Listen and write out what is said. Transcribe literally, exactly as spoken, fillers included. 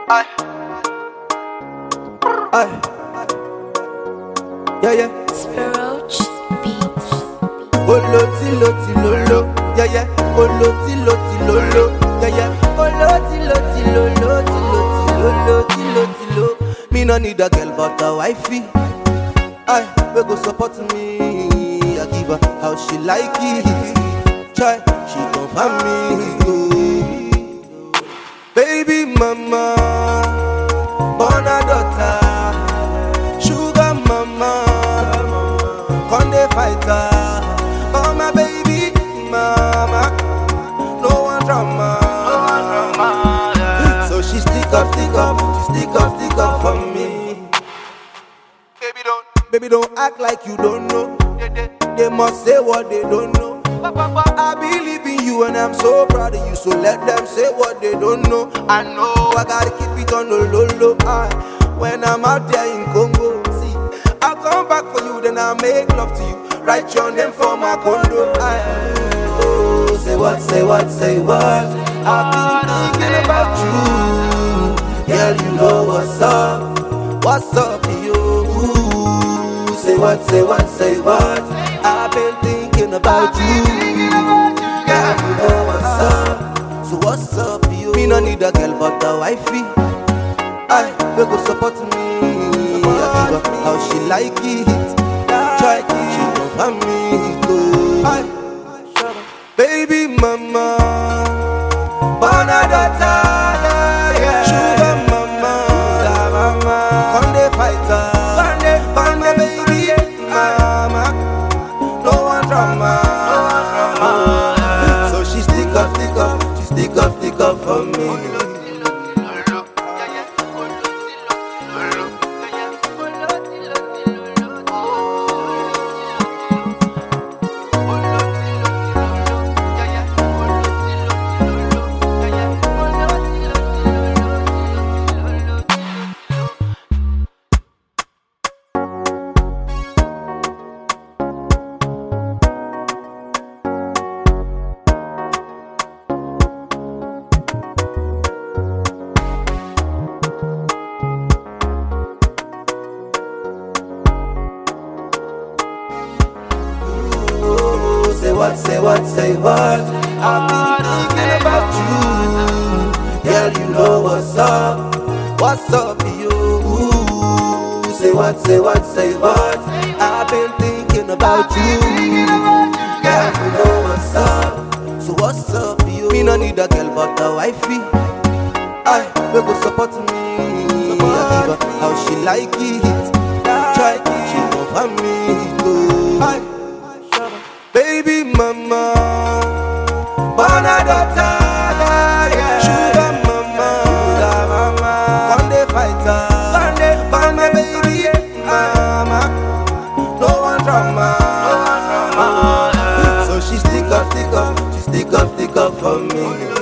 Aye. Aye. Yeah, yeah. Spiroach Beats. Oloti loti lolo. Yeah, yeah. Oloti loti lolo. Yeah, yeah. Oloti loti lolo. Loti lolo. Loti lo. Me no need a girl but a wifey. Aye, we go support me. I give her how she like it. Try, she confirm me. Go. Baby mama, born a daughter. Sugar mama, Conde fighter. Oh my baby mama, no one drama. So she stick up, stick up, she stick up, stick up for me. Baby don't, baby don't act like you don't know. They must say what they don't know. I believe in you and I'm so proud of you. So let them say what they don't know. I know I gotta keep it on the low low. I, when I'm out there in Congo, see, I'll come back for you, then I'll make love to you. Write your name for my condo. I, oh, say what, say what, say what. I've been thinking about you. Girl, you know what's up. What's up, you? Ooh, say what, say what, say what. I've been thinking about you. Girl, you know what's up. So what's up, you? Me no need a girl but a wifey. Aye, we go support me. I give her how she like it. Try, she confirm me. Go. Aye, baby mama, born a daughter. Sugar mama, mama, Conde fighter. Conde baby mama, no one drama. So she stick up, stick up, she stick up, stick up for me. Say what, say what, say what. I've been thinking about you. Girl, you know what's up. What's up, you? Ooh, say what, say what, say what. I've been thinking about you. Girl, you know what's up. So what's up, you? Me no need a girl but a wifey. Aye, we go support me. I give her how she like it. Try, she confirm me. Go. Aye. Baby mama, born a daughter. Sugar mama, mama, Conde fighter. Conde baby mama, no one drama. So she stick up, stick up, she stick up, stick up for me.